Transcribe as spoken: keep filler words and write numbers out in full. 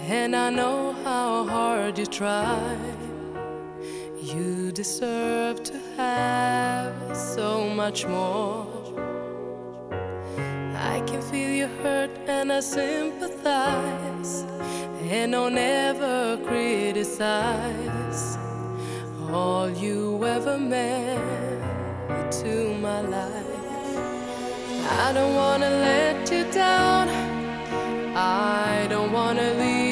and I know how hard you try. You deserve to have so much more. I can feel your hurt and I sympathize, and I'll never criticize all you ever meant to my life. I don't wanna let you down,